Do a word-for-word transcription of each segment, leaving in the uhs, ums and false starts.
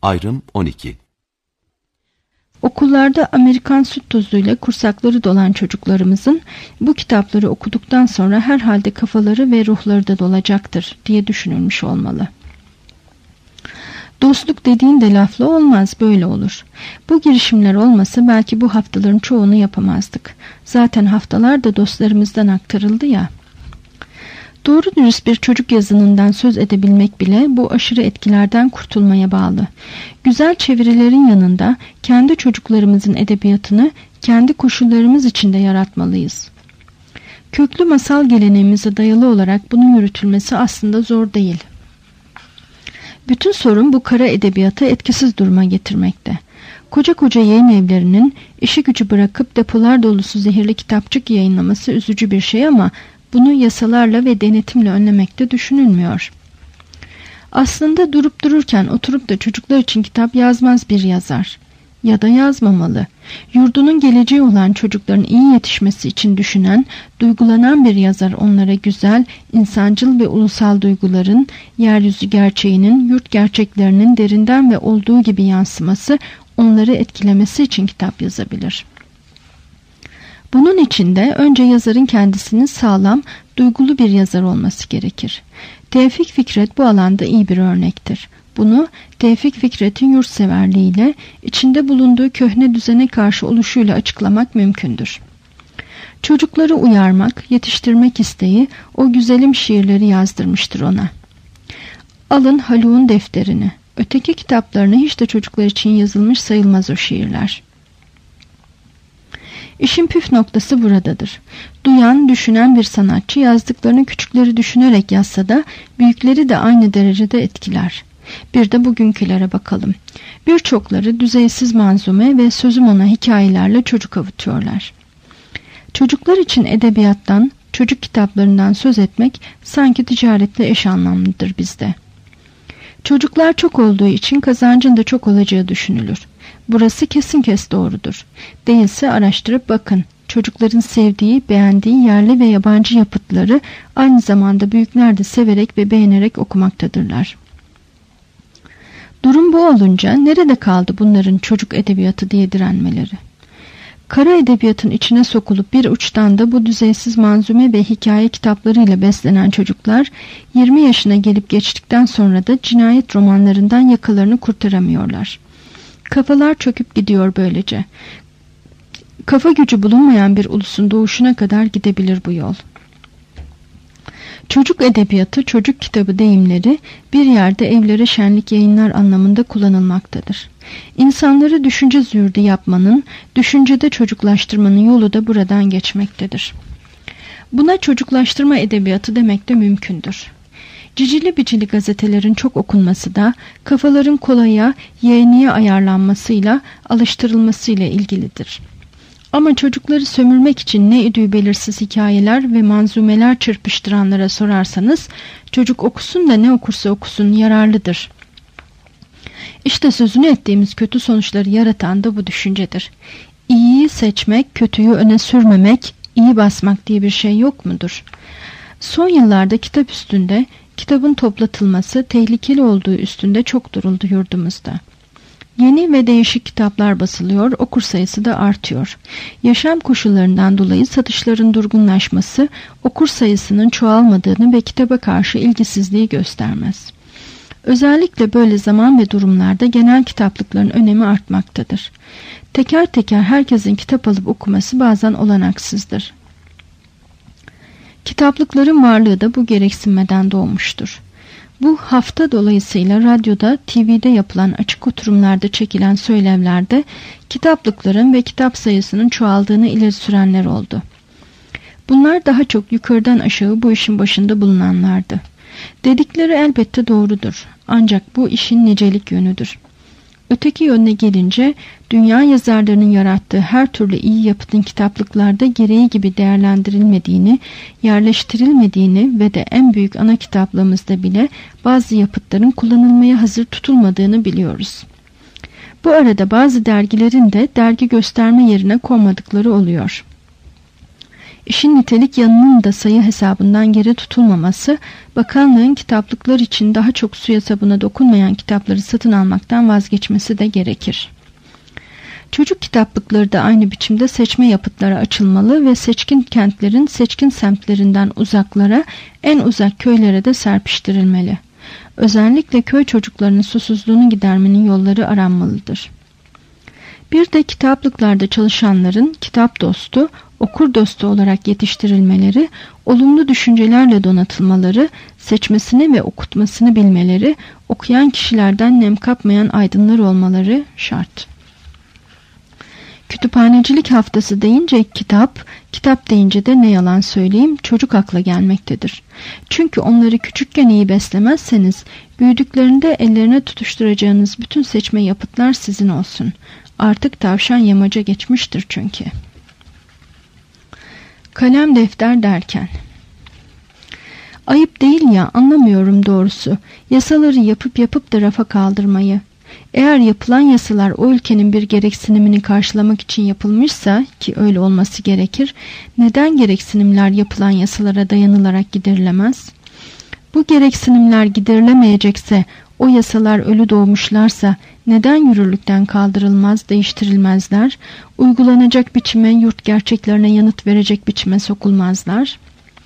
Ayrım on iki. Okullarda Amerikan süt tozuyla kursakları dolan çocuklarımızın bu kitapları okuduktan sonra herhalde kafaları ve ruhları da dolacaktır diye düşünülmüş olmalı. Dostluk dediğin de lafla olmaz, böyle olur. Bu girişimler olmasa belki bu haftaların çoğunu yapamazdık. Zaten haftalar da dostlarımızdan aktarıldı ya. Doğru dürüst bir çocuk yazınından söz edebilmek bile bu aşırı etkilerden kurtulmaya bağlı. Güzel çevirilerin yanında kendi çocuklarımızın edebiyatını kendi koşullarımız içinde yaratmalıyız. Köklü masal geleneğimize dayalı olarak bunun yürütülmesi aslında zor değil. Bütün sorun bu kara edebiyatı etkisiz duruma getirmekte. Koca koca yayın evlerinin işi gücü bırakıp depolar dolusu zehirli kitapçık yayınlaması üzücü bir şey ama bunu yasalarla ve denetimle önlemekte düşünülmüyor. Aslında durup dururken oturup da çocuklar için kitap yazmaz bir yazar. Ya da yazmamalı. Yurdunun geleceği olan çocukların iyi yetişmesi için düşünen, duygulanan bir yazar onlara güzel, insancıl ve ulusal duyguların, yeryüzü gerçeğinin, yurt gerçeklerinin derinden ve olduğu gibi yansıması, onları etkilemesi için kitap yazabilir. Bunun için de önce yazarın kendisinin sağlam, duygulu bir yazar olması gerekir. Tevfik Fikret bu alanda iyi bir örnektir. Bunu Tevfik Fikret'in yurtseverliğiyle, içinde bulunduğu köhne düzene karşı oluşuyla açıklamak mümkündür. Çocukları uyarmak, yetiştirmek isteği o güzelim şiirleri yazdırmıştır ona. Alın Haluk'un defterini. Öteki kitaplarını hiç de çocuklar için yazılmış sayılmaz o şiirler. İşin püf noktası buradadır. Duyan, düşünen bir sanatçı yazdıklarını küçükleri düşünerek yazsa da büyükleri de aynı derecede etkiler. Bir de bugünkülere bakalım. Birçokları düzeysiz manzume ve sözüm ona hikayelerle çocuk avutuyorlar. Çocuklar için edebiyattan, çocuk kitaplarından söz etmek sanki ticaretle eş anlamlıdır bizde. Çocuklar çok olduğu için kazancın da çok olacağı düşünülür. Burası kesin kes doğrudur. Değilse araştırıp bakın. Çocukların sevdiği, beğendiği yerli ve yabancı yapıtları aynı zamanda büyükler de severek ve beğenerek okumaktadırlar. Durum bu olunca nerede kaldı bunların çocuk edebiyatı diye direnmeleri? Kara edebiyatın içine sokulup bir uçtan da bu düzeysiz manzume ve hikaye kitaplarıyla beslenen çocuklar yirmi yaşına gelip geçtikten sonra da cinayet romanlarından yakalarını kurtaramıyorlar. Kafalar çöküp gidiyor böylece. Kafa gücü bulunmayan bir ulusun doğuşuna kadar gidebilir bu yol. Çocuk edebiyatı, çocuk kitabı deyimleri bir yerde evlere şenlik yayınlar anlamında kullanılmaktadır. İnsanları düşünce züğürtü yapmanın, düşüncede çocuklaştırmanın yolu da buradan geçmektedir. Buna çocuklaştırma edebiyatı demek de mümkündür. Cicili bicili gazetelerin çok okunması da kafaların kolaya, yeğeniye ayarlanmasıyla, alıştırılmasıyla ilgilidir. Ama çocukları sömürmek için ne idüğü belirsiz hikayeler ve manzumeler çırpıştıranlara sorarsanız, çocuk okusun da ne okursa okusun yararlıdır. İşte sözünü ettiğimiz kötü sonuçları yaratan da bu düşüncedir. İyiyi seçmek, kötüyü öne sürmemek, iyi basmak diye bir şey yok mudur? Son yıllarda kitap üstünde, kitabın toplatılması tehlikeli olduğu üstünde çok duruldu yurdumuzda. Yeni ve değişik kitaplar basılıyor, okur sayısı da artıyor. Yaşam koşullarından dolayı satışların durgunlaşması, okur sayısının çoğalmadığını ve kitaba karşı ilgisizliği göstermez. Özellikle böyle zaman ve durumlarda genel kitaplıkların önemi artmaktadır. Teker teker herkesin kitap alıp okuması bazen olanaksızdır. Kitaplıkların varlığı da bu gereksinmeden doğmuştur. Bu hafta dolayısıyla radyoda, T V'de yapılan açık oturumlarda çekilen söylevlerde kitaplıkların ve kitap sayısının çoğaldığını ileri sürenler oldu. Bunlar daha çok yukarıdan aşağı bu işin başında bulunanlardı. Dedikleri elbette doğrudur. Ancak bu işin nicelik yönüdür. Öteki yönüne gelince dünya yazarlarının yarattığı her türlü iyi yapıtın kitaplıklarda gereği gibi değerlendirilmediğini, yerleştirilmediğini ve de en büyük ana kitaplığımızda bile bazı yapıtların kullanılmaya hazır tutulmadığını biliyoruz. Bu arada bazı dergilerin de dergi gösterme yerine konmadıkları oluyor. İşin nitelik yanının da sayı hesabından geri tutulmaması, bakanlığın kitaplıklar için daha çok suya sabuna dokunmayan kitapları satın almaktan vazgeçmesi de gerekir. Çocuk kitaplıkları da aynı biçimde seçme yapıtlara açılmalı ve seçkin kentlerin seçkin semtlerinden uzaklara, en uzak köylere de serpiştirilmeli. Özellikle köy çocuklarının susuzluğunu gidermenin yolları aranmalıdır. Bir de kitaplıklarda çalışanların kitap dostu, okur dostu olarak yetiştirilmeleri, olumlu düşüncelerle donatılmaları, seçmesini ve okutmasını bilmeleri, okuyan kişilerden nem kapmayan aydınlar olmaları şart. Kütüphanecilik haftası deyince kitap, kitap deyince de ne yalan söyleyeyim çocuk akla gelmektedir. Çünkü onları küçükken iyi beslemezseniz, büyüdüklerinde ellerine tutuşturacağınız bütün seçme yapıtlar sizin olsun. Artık tavşan yamaca geçmiştir çünkü. Kalem defter derken. Ayıp değil ya, anlamıyorum doğrusu. Yasaları yapıp yapıp da rafa kaldırmayı. Eğer yapılan yasalar o ülkenin bir gereksinimini karşılamak için yapılmışsa, ki öyle olması gerekir, neden gereksinimler yapılan yasalara dayanılarak giderilemez? Bu gereksinimler giderilemeyecekse, o yasalar ölü doğmuşlarsa neden yürürlükten kaldırılmaz, değiştirilmezler, uygulanacak biçime, yurt gerçeklerine yanıt verecek biçime sokulmazlar?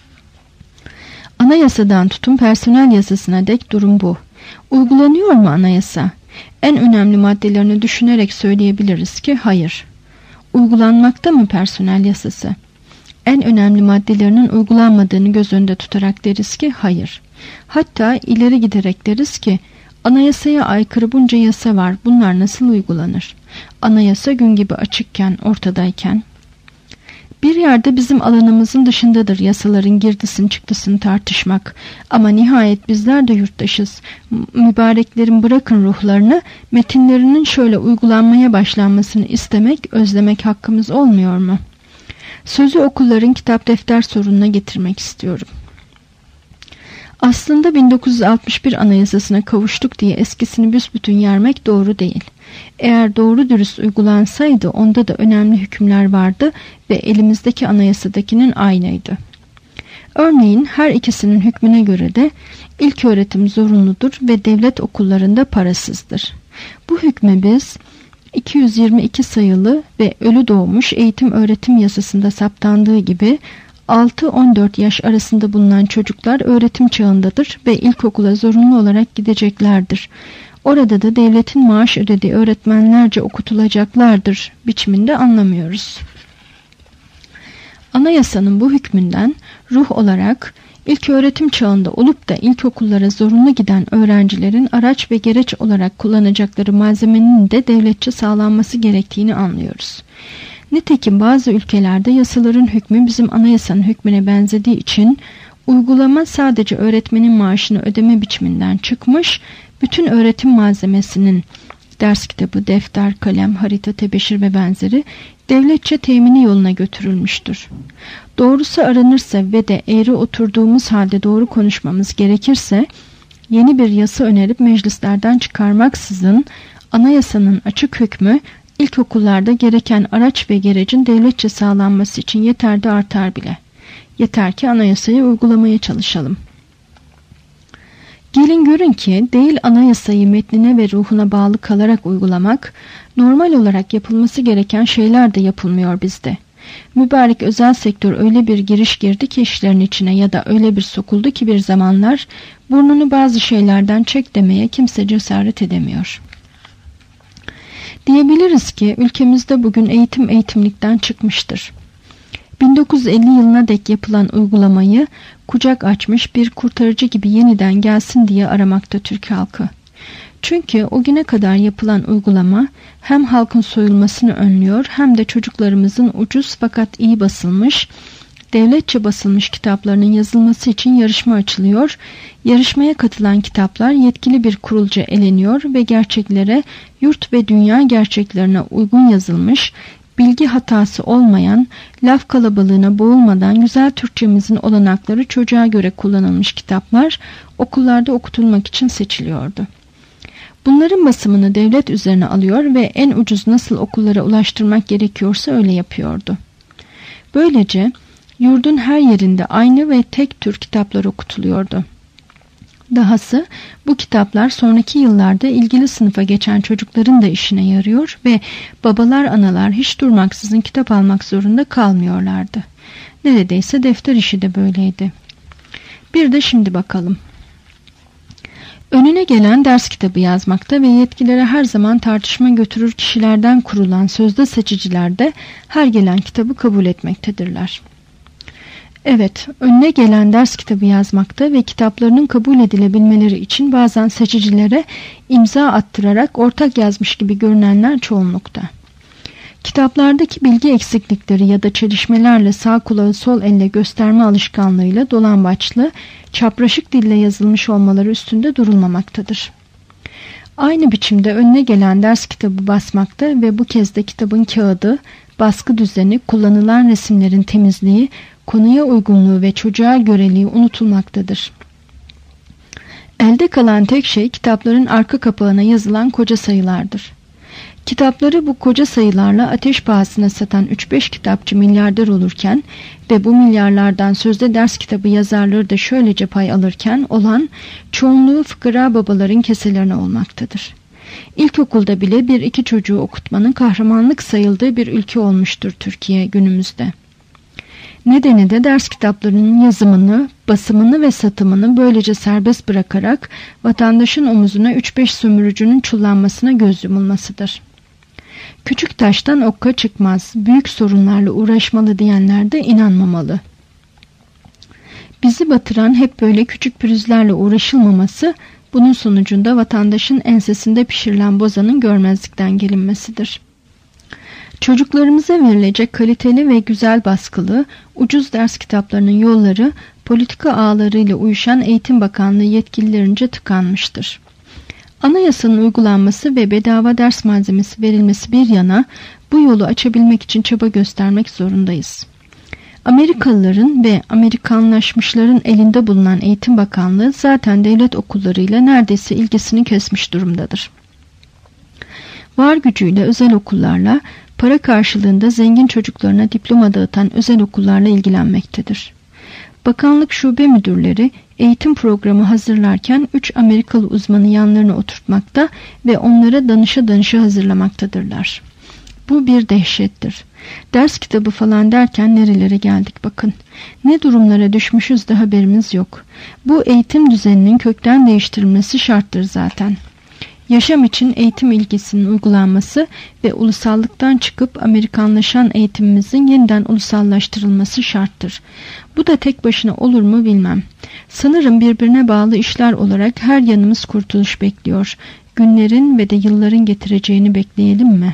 Anayasadan tutun personel yasasına dek durum bu. Uygulanıyor mu anayasa? En önemli maddelerini düşünerek söyleyebiliriz ki hayır. Uygulanmakta mı personel yasası? En önemli maddelerinin uygulanmadığını göz önünde tutarak deriz ki hayır. Hatta ileri giderek deriz ki anayasaya aykırı bunca yasa var, bunlar nasıl uygulanır? Anayasa gün gibi açıkken, ortadayken. Bir yerde bizim alanımızın dışındadır yasaların girdisini çıktısını tartışmak. Ama nihayet bizler de yurttaşız. Mübareklerin bırakın ruhlarını, metinlerinin şöyle uygulanmaya başlanmasını istemek, özlemek hakkımız olmuyor mu? Sözü okulların kitap defter sorununa getirmek istiyorum. Aslında bin dokuz yüz altmış bir Anayasasına kavuştuk diye eskisini büsbütün yermek doğru değil. Eğer doğru dürüst uygulansaydı onda da önemli hükümler vardı ve elimizdeki anayasadakinin aynıydı. Örneğin her ikisinin hükmüne göre de ilköğretim zorunludur ve devlet okullarında parasızdır. Bu hükme biz iki yüz yirmi iki sayılı ve ölü doğmuş eğitim öğretim yasasında saptandığı gibi altı on dört yaş arasında bulunan çocuklar öğretim çağındadır ve ilkokula zorunlu olarak gideceklerdir. Orada da devletin maaş ödediği öğretmenlerce okutulacaklardır biçiminde anlamıyoruz. Anayasanın bu hükmünden ruh olarak ilköğretim çağında olup da ilkokullara zorunlu giden öğrencilerin araç ve gereç olarak kullanacakları malzemenin de devletçe sağlanması gerektiğini anlıyoruz. Nitekim bazı ülkelerde yasaların hükmü bizim anayasanın hükmüne benzediği için uygulama sadece öğretmenin maaşını ödeme biçiminden çıkmış, bütün öğretim malzemesinin ders kitabı, defter, kalem, harita, tebeşir ve benzeri devletçe temini yoluna götürülmüştür. Doğrusu aranırsa ve de eğri oturduğumuz halde doğru konuşmamız gerekirse, yeni bir yasa önerip meclislerden çıkarmaksızın anayasanın açık hükmü ilkokullarda gereken araç ve gerecin devletçe sağlanması için yeter de artar bile. Yeter ki anayasayı uygulamaya çalışalım. Gelin görün ki değil anayasayı metnine ve ruhuna bağlı kalarak uygulamak, normal olarak yapılması gereken şeyler de yapılmıyor bizde. Mübarek özel sektör öyle bir giriş girdi ki işlerin içine ya da öyle bir sokuldu ki bir zamanlar burnunu bazı şeylerden çek demeye kimse cesaret edemiyor. Diyebiliriz ki ülkemizde bugün eğitim eğitimlikten çıkmıştır. bin dokuz yüz elli yılına dek yapılan uygulamayı kucak açmış bir kurtarıcı gibi yeniden gelsin diye aramakta Türk halkı. Çünkü o güne kadar yapılan uygulama hem halkın soyulmasını önlüyor hem de çocuklarımızın ucuz fakat iyi basılmış, devletçe basılmış kitaplarının yazılması için yarışma açılıyor. Yarışmaya katılan kitaplar yetkili bir kurulca eleniyor ve gerçeklere, yurt ve dünya gerçeklerine uygun yazılmış, bilgi hatası olmayan, laf kalabalığına boğulmadan güzel Türkçemizin olanakları çocuğa göre kullanılmış kitaplar okullarda okutulmak için seçiliyordu. Bunların basımını devlet üzerine alıyor ve en ucuz nasıl okullara ulaştırmak gerekiyorsa öyle yapıyordu. Böylece Yurdun her yerinde aynı ve tek tür kitaplar okutuluyordu. Dahası bu kitaplar sonraki yıllarda ilgili sınıfa geçen çocukların da işine yarıyor ve babalar analar hiç durmaksızın kitap almak zorunda kalmıyorlardı. Neredeyse defter işi de böyleydi. Bir de şimdi bakalım. Önüne gelen ders kitabı yazmakta ve yetkilere her zaman tartışma götürür kişilerden kurulan sözde seçiciler de her gelen kitabı kabul etmektedirler. Evet, önüne gelen ders kitabı yazmakta ve kitaplarının kabul edilebilmeleri için bazen seçicilere imza attırarak ortak yazmış gibi görünenler çoğunlukta. Kitaplardaki bilgi eksiklikleri ya da çelişmelerle sağ kulağı sol elle gösterme alışkanlığıyla dolambaçlı, çapraşık dille yazılmış olmaları üstünde durulmamaktadır. Aynı biçimde önüne gelen ders kitabı basmakta ve bu kez de kitabın kağıdı, baskı düzeni, kullanılan resimlerin temizliği, konuya uygunluğu ve çocuğa göreliği unutulmaktadır. Elde kalan tek şey kitapların arka kapağına yazılan koca sayılardır. Kitapları bu koca sayılarla ateş pahasına satan üç beş kitapçı milyarder olurken ve bu milyarlardan sözde ders kitabı yazarları da şöylece pay alırken olan çoğunluğu fıkra babaların keselerine olmaktadır. İlkokulda bile bir iki çocuğu okutmanın kahramanlık sayıldığı bir ülke olmuştur Türkiye günümüzde. Nedeni de ders kitaplarının yazımını, basımını ve satımını böylece serbest bırakarak vatandaşın omuzuna üç beş sömürücünün çullanmasına göz yumulmasıdır. Küçük taştan okka çıkmaz, büyük sorunlarla uğraşmalı diyenler de inanmamalı. Bizi batıran hep böyle küçük pürüzlerle uğraşılmaması, bunun sonucunda vatandaşın ensesinde pişirilen bozanın görmezlikten gelinmesidir. Çocuklarımıza verilecek kaliteli ve güzel baskılı, ucuz ders kitaplarının yolları politika ağlarıyla uyuşan Eğitim Bakanlığı yetkililerince tıkanmıştır. Anayasanın uygulanması ve bedava ders malzemesi verilmesi bir yana bu yolu açabilmek için çaba göstermek zorundayız. Amerikalıların ve Amerikanlaşmışların elinde bulunan Eğitim Bakanlığı zaten devlet okullarıyla neredeyse ilgisini kesmiş durumdadır. Var gücüyle özel okullarla, para karşılığında zengin çocuklarına diploma dağıtan özel okullarla ilgilenmektedir. Bakanlık şube müdürleri eğitim programı hazırlarken üç Amerikalı uzmanı yanlarına oturtmakta ve onlara danışa danışa hazırlamaktadırlar. Bu bir dehşettir. Ders kitabı falan derken nerelere geldik bakın. Ne durumlara düşmüşüz de haberimiz yok. Bu eğitim düzeninin kökten değiştirilmesi şarttır zaten. Yaşam için eğitim ilgisinin uygulanması ve ulusallıktan çıkıp Amerikanlaşan eğitimimizin yeniden ulusallaştırılması şarttır. Bu da tek başına olur mu bilmem. Sanırım birbirine bağlı işler olarak her yanımız kurtuluş bekliyor. Günlerin ve de yılların getireceğini bekleyelim mi?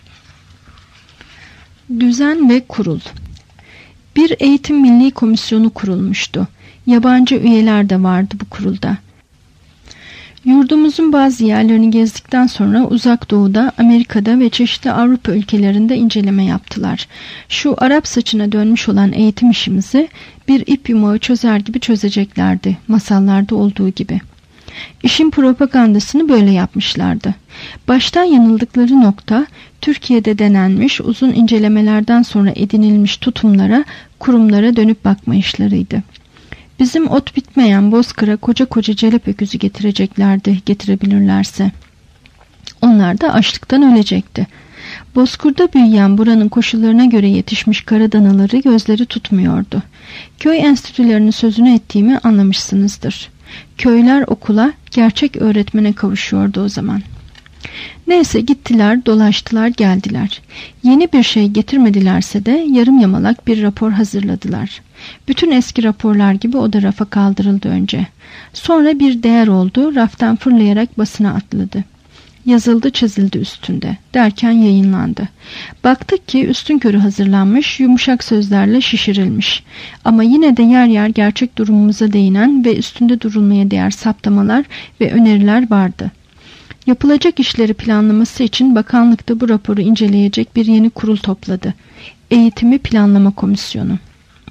Düzen ve kurul. Bir eğitim milli komisyonu kurulmuştu. Yabancı üyeler de vardı bu kurulda. Yurdumuzun bazı yerlerini gezdikten sonra Uzak Doğu'da, Amerika'da ve çeşitli Avrupa ülkelerinde inceleme yaptılar. Şu Arap saçına dönmüş olan eğitim işimizi bir ip yumağı çözer gibi çözeceklerdi, masallarda olduğu gibi. İşin propagandasını böyle yapmışlardı. Baştan yanıldıkları nokta, Türkiye'de denenmiş uzun incelemelerden sonra edinilmiş tutumlara, kurumlara dönüp bakmayışlarıydı. Bizim ot bitmeyen Bozkır'a koca koca celep öküzü getireceklerdi, getirebilirlerse. Onlar da açlıktan ölecekti. Bozkır'da büyüyen buranın koşullarına göre yetişmiş kara danaları gözleri tutmuyordu. Köy enstitülerinin sözünü ettiğimi anlamışsınızdır. Köyler okula, gerçek öğretmene kavuşuyordu o zaman. Neyse gittiler, dolaştılar, geldiler. Yeni bir şey getirmedilerse de yarım yamalak bir rapor hazırladılar. Bütün eski raporlar gibi o da rafa kaldırıldı önce. Sonra bir değer oldu, raftan fırlayarak basına atladı. Yazıldı çizildi üstünde, derken yayınlandı. Baktık ki üstünkörü hazırlanmış, yumuşak sözlerle şişirilmiş. Ama yine de yer yer gerçek durumumuza değinen ve üstünde durulmaya değer saptamalar ve öneriler vardı. Yapılacak işleri planlaması için bakanlıkta bu raporu inceleyecek bir yeni kurul topladı. Eğitimi Planlama Komisyonu.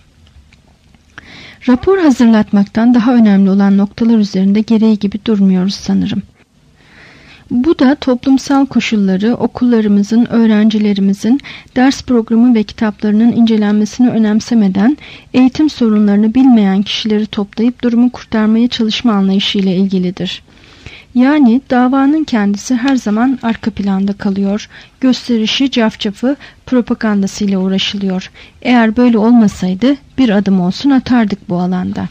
Rapor hazırlatmaktan daha önemli olan noktalar üzerinde gereği gibi durmuyoruz sanırım. Bu da toplumsal koşulları, okullarımızın, öğrencilerimizin ders programı ve kitaplarının incelenmesini önemsemeden, eğitim sorunlarını bilmeyen kişileri toplayıp durumu kurtarmaya çalışma anlayışıyla ilgilidir. Yani davanın kendisi her zaman arka planda kalıyor, gösterişi, cafcafı, propagandasıyla uğraşılıyor. Eğer böyle olmasaydı bir adım olsun atardık bu alanda.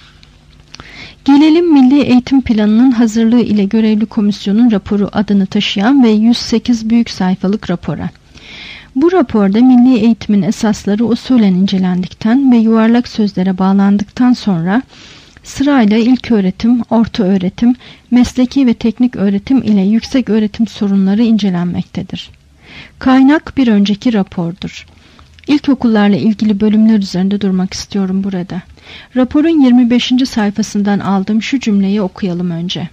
Gelelim Milli Eğitim Planı'nın hazırlığı ile görevli komisyonun raporu adını taşıyan ve yüz sekiz büyük sayfalık rapora. Bu raporda milli eğitimin esasları usulen incelendikten ve yuvarlak sözlere bağlandıktan sonra sırayla ilköğretim, ortaöğretim, mesleki ve teknik öğretim ile yüksek öğretim sorunları incelenmektedir. Kaynak bir önceki rapordur. İlkokullarla ilgili bölümler üzerinde durmak istiyorum burada. Raporun yirmi beşinci sayfasından aldığım şu cümleyi okuyalım önce.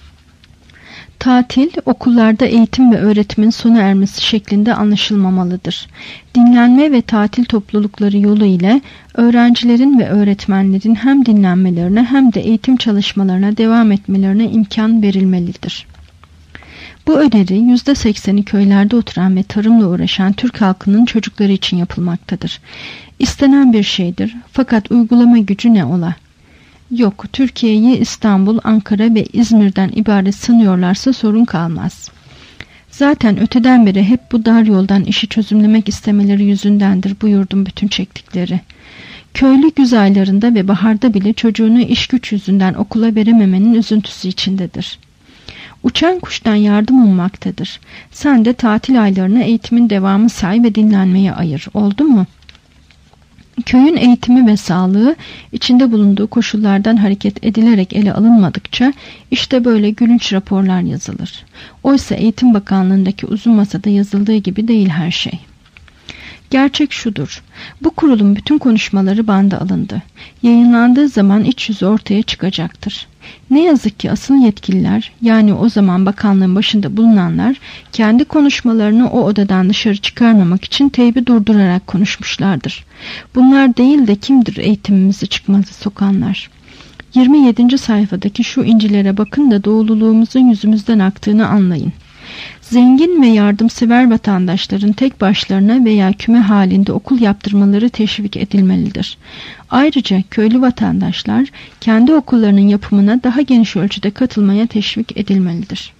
Tatil, okullarda eğitim ve öğretimin sona ermesi şeklinde anlaşılmamalıdır. Dinlenme ve tatil toplulukları yolu ile öğrencilerin ve öğretmenlerin hem dinlenmelerine hem de eğitim çalışmalarına devam etmelerine imkan verilmelidir. Bu öneri yüzde sekseni köylerde oturan ve tarımla uğraşan Türk halkının çocukları için yapılmaktadır. İstenen bir şeydir, fakat uygulama gücü ne ola? Yok, Türkiye'yi İstanbul, Ankara ve İzmir'den ibaret sanıyorlarsa sorun kalmaz. Zaten öteden beri hep bu dar yoldan işi çözümlemek istemeleri yüzündendir bu yurdun bütün çektikleri. Köylü güz aylarında ve baharda bile çocuğunu iş güç yüzünden okula verememenin üzüntüsü içindedir. Uçan kuştan yardım ummaktadır. Sen de tatil aylarını eğitimin devamı say ve dinlenmeye ayır. Oldu mu? Köyün eğitimi ve sağlığı içinde bulunduğu koşullardan hareket edilerek ele alınmadıkça işte böyle gülünç raporlar yazılır. Oysa Eğitim Bakanlığı'ndaki uzun masada yazıldığı gibi değil her şey. Gerçek şudur. Bu kurulun bütün konuşmaları banda alındı. Yayınlandığı zaman iç yüzü ortaya çıkacaktır. Ne yazık ki asıl yetkililer, yani o zaman bakanlığın başında bulunanlar, kendi konuşmalarını o odadan dışarı çıkarmamak için teybi durdurarak konuşmuşlardır. Bunlar değil de kimdir eğitimimizi çıkmazı sokanlar? yirmi yedinci sayfadaki şu incilere bakın da doğululuğumuzun yüzümüzden aktığını anlayın. Zengin ve yardımsever vatandaşların tek başlarına veya küme halinde okul yaptırmaları teşvik edilmelidir. Ayrıca köylü vatandaşlar kendi okullarının yapımına daha geniş ölçüde katılmaya teşvik edilmelidir.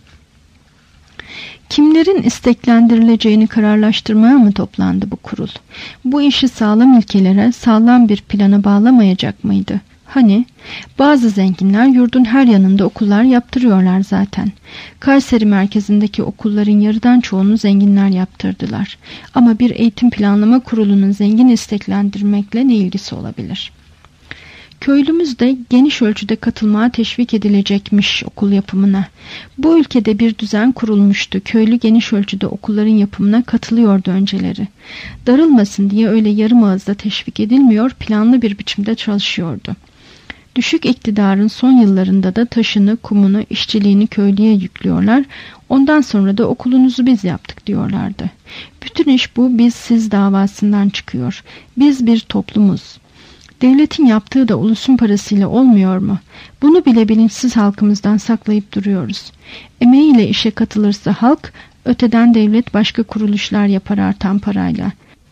Kimlerin isteklendirileceğini kararlaştırmaya mı toplandı bu kurul? Bu işi sağlam ilkelere, sağlam bir plana bağlamayacak mıydı? Hani bazı zenginler yurdun her yanında okullar yaptırıyorlar zaten. Kayseri merkezindeki okulların yarıdan çoğunu zenginler yaptırdılar. Ama bir eğitim planlama kurulunun zengin isteklendirmekle ne ilgisi olabilir? Köylümüz de geniş ölçüde katılmaya teşvik edilecekmiş okul yapımına. Bu ülkede bir düzen kurulmuştu. Köylü geniş ölçüde okulların yapımına katılıyordu önceleri. Darılmasın diye öyle yarım ağızda teşvik edilmiyor, planlı bir biçimde çalışıyordu. Düşük iktidarın son yıllarında da taşını, kumunu, işçiliğini köylüye yüklüyorlar. Ondan sonra da okulunuzu biz yaptık diyorlardı. Bütün iş bu biz siz davasından çıkıyor. Biz bir toplumuz. Devletin yaptığı da ulusun parasıyla olmuyor mu? Bunu bile bilinçsiz halkımızdan saklayıp duruyoruz. Emeğiyle işe katılırsa halk, öteden devlet başka kuruluşlar yapar artan parayla.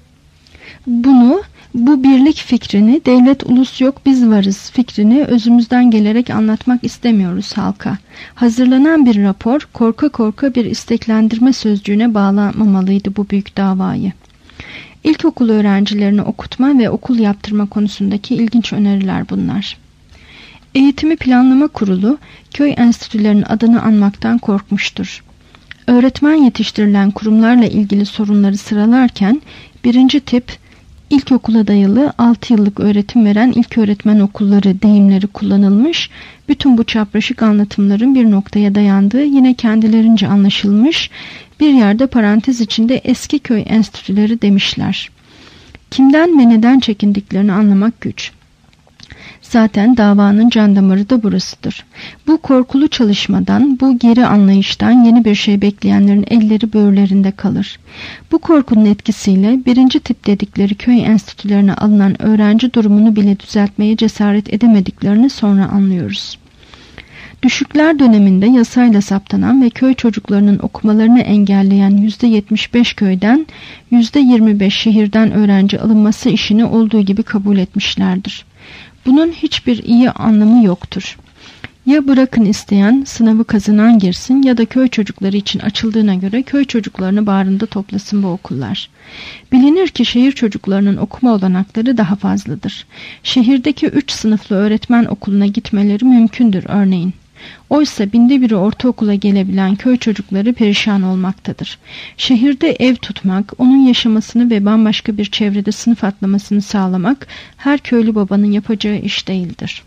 Bunu, bu birlik fikrini, devlet ulus yok biz varız fikrini özümüzden gelerek anlatmak istemiyoruz halka. Hazırlanan bir rapor korka korka bir isteklendirme sözcüğüne bağlanmamalıydı bu büyük davayı. İlkokul öğrencilerini okutma ve okul yaptırma konusundaki ilginç öneriler bunlar. Eğitimi Planlama Kurulu, köy enstitülerinin adını anmaktan korkmuştur. Öğretmen yetiştirilen kurumlarla ilgili sorunları sıralarken, birinci tip, İlkokula dayalı altı yıllık öğretim veren ilköğretmen okulları deyimleri kullanılmış, bütün bu çapraşık anlatımların bir noktaya dayandığı yine kendilerince anlaşılmış, bir yerde parantez içinde eski köy enstitüleri demişler. Kimden ve neden çekindiklerini anlamak güç. Zaten davanın can damarı da burasıdır. Bu korkulu çalışmadan, bu geri anlayıştan yeni bir şey bekleyenlerin elleri böğürlerinde kalır. Bu korkunun etkisiyle birinci tip dedikleri köy enstitülerine alınan öğrenci durumunu bile düzeltmeye cesaret edemediklerini sonra anlıyoruz. Düşükler döneminde yasayla saptanan ve köy çocuklarının okumalarını engelleyen yüzde yetmiş beş köyden yüzde yirmi beş şehirden öğrenci alınması işini olduğu gibi kabul etmişlerdir. Bunun hiçbir iyi anlamı yoktur. Ya bırakın isteyen sınavı kazanan girsin ya da köy çocukları için açıldığına göre köy çocuklarını bağrında toplasın bu okullar. Bilinir ki şehir çocuklarının okuma olanakları daha fazladır. Şehirdeki üç sınıflı öğretmen okuluna gitmeleri mümkündür örneğin. Oysa binde biri ortaokula gelebilen köy çocukları perişan olmaktadır. Şehirde ev tutmak, onun yaşamasını ve bambaşka bir çevrede sınıf atlamasını sağlamak her köylü babanın yapacağı iş değildir.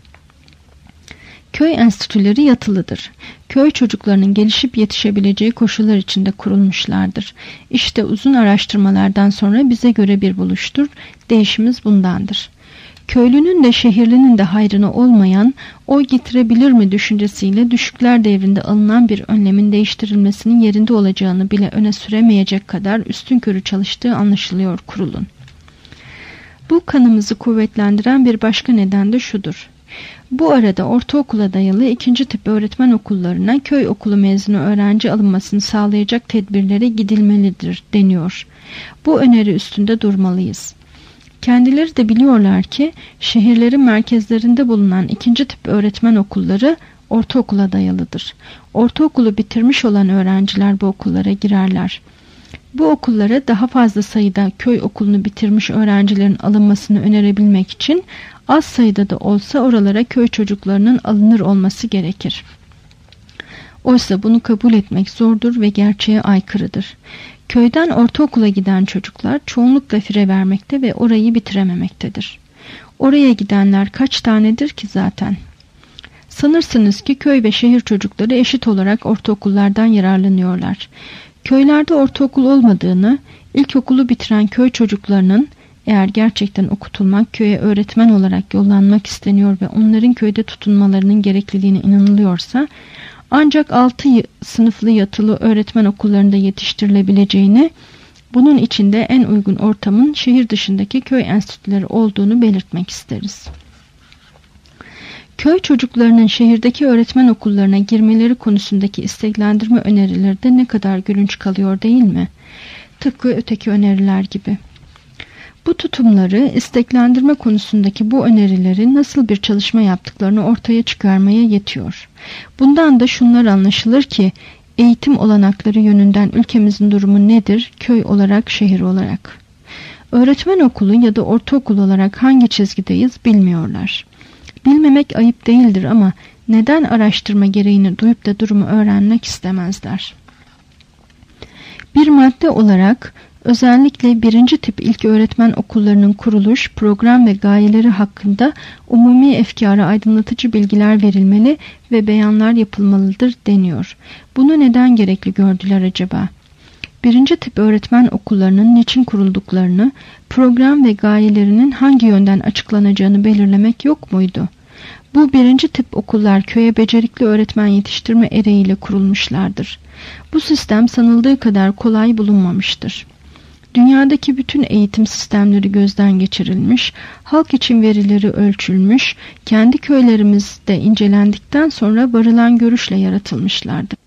Köy enstitüleri yatılıdır. Köy çocuklarının gelişip yetişebileceği koşullar içinde kurulmuşlardır. İşte uzun araştırmalardan sonra bize göre bir buluştur, değişimiz bundandır. Köylünün de şehirlinin de hayrına olmayan, oy getirebilir mi düşüncesiyle düşükler devrinde alınan bir önlemin değiştirilmesinin yerinde olacağını bile öne süremeyecek kadar üstünkörü çalıştığı anlaşılıyor kurulun. Bu kanımızı kuvvetlendiren bir başka neden de şudur. Bu arada ortaokula dayalı ikinci tip öğretmen okullarına köy okulu mezunu öğrenci alınmasını sağlayacak tedbirlere gidilmelidir deniyor. Bu öneri üstünde durmalıyız. Kendileri de biliyorlar ki şehirlerin merkezlerinde bulunan ikinci tip öğretmen okulları ortaokula dayalıdır. Ortaokulu bitirmiş olan öğrenciler bu okullara girerler. Bu okullara daha fazla sayıda köy okulunu bitirmiş öğrencilerin alınmasını önerebilmek için az sayıda da olsa oralara köy çocuklarının alınır olması gerekir. Oysa bunu kabul etmek zordur ve gerçeğe aykırıdır. Köyden ortaokula giden çocuklar çoğunlukla fire vermekte ve orayı bitirememektedir. Oraya gidenler kaç tanedir ki zaten? Sanırsınız ki köy ve şehir çocukları eşit olarak ortaokullardan yararlanıyorlar. Köylerde ortaokul olmadığını, ilkokulu bitiren köy çocuklarının eğer gerçekten okutulmak, köye öğretmen olarak yollanmak isteniyor ve onların köyde tutunmalarının gerekliliğine inanılıyorsa, ancak altı sınıflı yatılı öğretmen okullarında yetiştirilebileceğini, bunun içinde en uygun ortamın şehir dışındaki köy enstitüleri olduğunu belirtmek isteriz. Köy çocuklarının şehirdeki öğretmen okullarına girmeleri konusundaki isteklendirme önerileri de ne kadar gülünç kalıyor değil mi? Tıpkı öteki öneriler gibi. Bu tutumları, isteklendirme konusundaki bu önerileri nasıl bir çalışma yaptıklarını ortaya çıkarmaya yetiyor. Bundan da şunlar anlaşılır ki, eğitim olanakları yönünden ülkemizin durumu nedir, köy olarak, şehir olarak? Öğretmen okulu ya da ortaokul olarak hangi çizgideyiz bilmiyorlar. Bilmemek ayıp değildir ama neden araştırma gereğini duyup da durumu öğrenmek istemezler? Bir madde olarak özellikle birinci tip ilköğretmen okullarının kuruluş, program ve gayeleri hakkında umumi efkâra aydınlatıcı bilgiler verilmeli ve beyanlar yapılmalıdır deniyor. Bunu neden gerekli gördüler acaba? Birinci tip öğretmen okullarının niçin kurulduklarını, program ve gayelerinin hangi yönden açıklanacağını belirlemek yok muydu? Bu birinci tip okullar köye becerikli öğretmen yetiştirme ereğiyle kurulmuşlardır. Bu sistem sanıldığı kadar kolay bulunmamıştır. Dünyadaki bütün eğitim sistemleri gözden geçirilmiş, halk için verileri ölçülmüş, kendi köylerimizde incelendikten sonra varılan görüşle yaratılmışlardır.